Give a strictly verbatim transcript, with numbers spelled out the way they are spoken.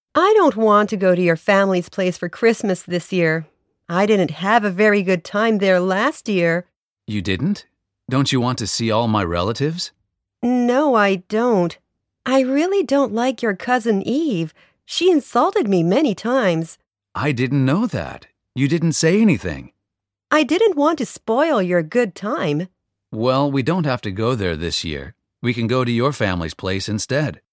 I don't want to go to your family's place for Christmas this year. I didn't have a very good time there last year. You didn't? Don't you want to see all my relatives? No, I don't. I really don't like your cousin Eve. She insulted me many times. I didn't know that. You didn't say anything. I didn't want to spoil your good time. Well, we don't have to go there this year. We can go to your family's place instead.